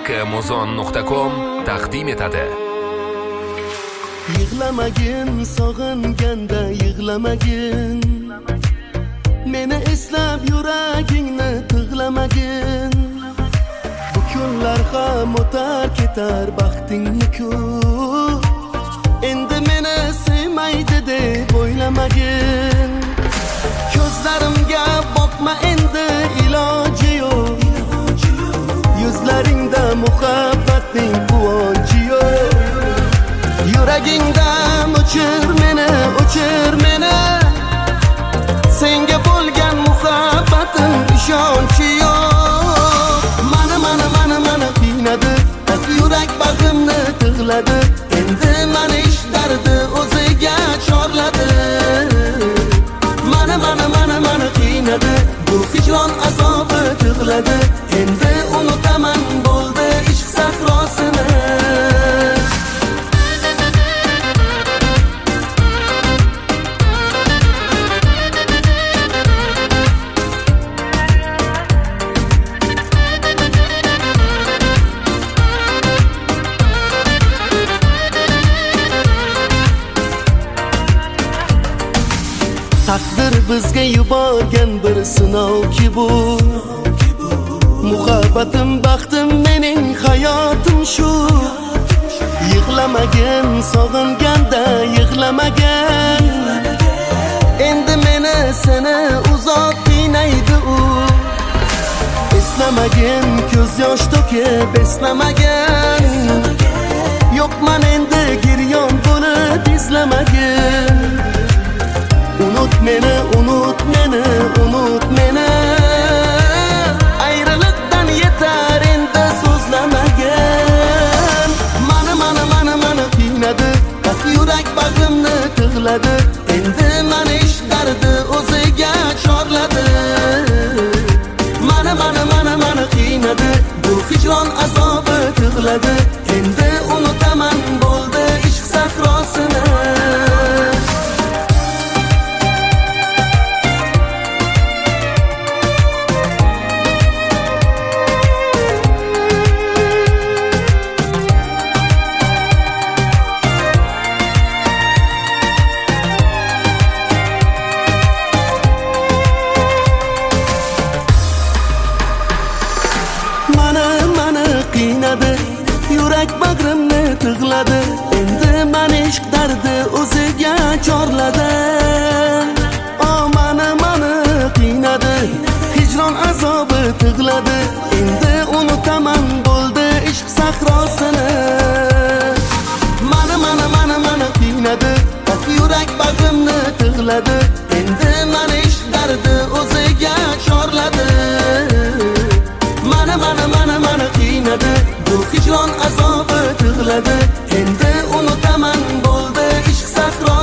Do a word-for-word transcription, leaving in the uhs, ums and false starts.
makkmuzon nuqta com taqdim etadi. Yig'lamagin, sog'inganda yig'lamagin. Meni eslab yuragingni tig'lamagin. Bu kunlar ham o'tar ketar baxtingni-ku. Endi meni sevmaydi deb o'ylamagin. Ko'zlarimga boqma endi, iloji yo'q. Yuzlaringda muhabbatning quvonchi yo'q. Yuragingdan o'chir meni, o'chir meni. Senga bo'lgan muhabbatim ishonchi yo'q. Mana mana mana mana qiynadi, yurak bag'rimni tig'ladi. Endi meni ish dardi o'ziga chorladi. Mana mana mana mana qiynadi, bu hijron azobi tig'ladi. Endi unutaman bo'ldi ishq sahrosini. Taqdir bizga yuborgan bir sinovki bu. Muhabbatim, baxtim, mening hayotim shu. Yig'lamagin, sog'inganda yig'lamagin. Endi meni seni uzoq qiynaydi u. Eslamagin, ko'z yosh to'kib eslamagin. Yo'qman endi giryon bo'lib izlamagin. Unut meni, unut meni, unut meni. Ayriliqdan yetar endi so'zlamagin. Mana mana mana mana qiynadi, yurak bag'rimni tig'ladi. Endi meni ish dardi o'ziga chorladi. Mana mana mana mana qiynadi, bu hijron azobi tig'ladi. Endi unutaman bo'ldi ishq sahrosini. Yurak bag'rimni tig'ladi. Endi meni ishq dardi o'ziga chorladi. O mani mani qiynadi, hijron azobi tig'ladi. Endi unutaman bo'ldi ishq sahrosini. Mana mana mana mana qiynadi, yurak bag'rimni tig'ladi. Endi meni ishq dardi o'ziga chorladi. Mana mana mana mana qiynadi, bu hijron azobi tig'ladi. Endi unutaman bo'ldi ishq sahro.